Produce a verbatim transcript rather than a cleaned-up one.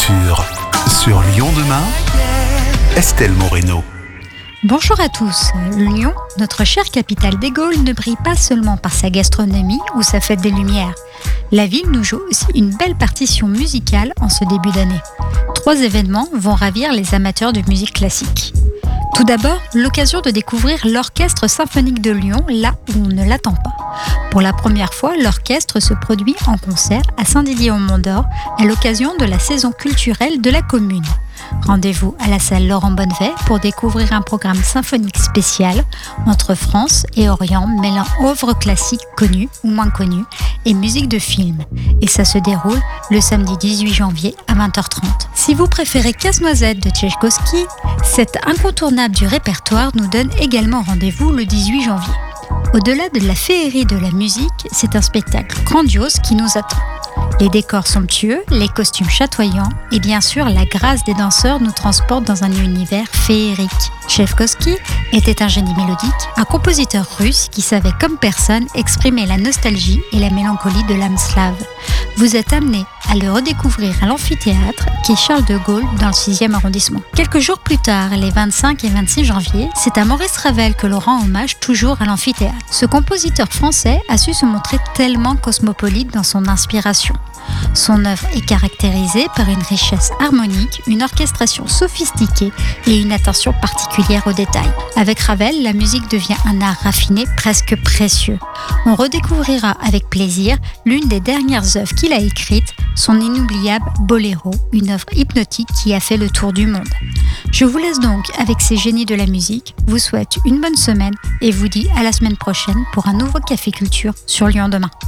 Culture sur Lyon demain, Estelle Moreno. Bonjour à tous. Lyon, notre chère capitale des Gaules, ne brille pas seulement par sa gastronomie ou sa fête des Lumières. La ville nous joue aussi une belle partition musicale en ce début d'année. Trois événements vont ravir les amateurs de musique classique. Tout d'abord, l'occasion de découvrir l'Orchestre symphonique de Lyon là où on ne l'attend pas. Pour la première fois, l'orchestre se produit en concert à Saint-Didier-au-Mont-d'Or à l'occasion de la saison culturelle de la commune. Rendez-vous à la salle Laurent Bonnevet pour découvrir un programme symphonique spécial entre France et Orient mêlant œuvres classiques connues ou moins connues et musique de film. Et ça se déroule le samedi dix-huit janvier à vingt heures trente. Si vous préférez Casse-Noisette de Tchaïkovski, cet incontournable du répertoire nous donne également rendez-vous le dix-huit janvier. Au-delà de la féerie de la musique, c'est un spectacle grandiose qui nous attend. Les décors somptueux, les costumes chatoyants et bien sûr la grâce des danseurs nous transportent dans un univers féerique. Tchaïkovski était un génie mélodique, un compositeur russe qui savait comme personne exprimer la nostalgie et la mélancolie de l'âme slave. Vous êtes amené à le redécouvrir à l'amphithéâtre qui est Charles de Gaulle dans le sixième arrondissement. Quelques jours plus tard, les vingt-cinq et vingt-six janvier, c'est à Maurice Ravel que l'on rend hommage toujours à l'amphithéâtre. Ce compositeur français a su se montrer tellement cosmopolite dans son inspiration. Son œuvre est caractérisée par une richesse harmonique, une orchestration sophistiquée et une attention particulière aux détails. Avec Ravel, la musique devient un art raffiné, presque précieux. On redécouvrira avec plaisir l'une des dernières œuvres qu'il a écrites, son inoubliable Boléro, une œuvre hypnotique qui a fait le tour du monde. Je vous laisse donc avec ces génies de la musique, vous souhaite une bonne semaine et vous dis à la semaine prochaine pour un nouveau Café Culture sur Lyon demain.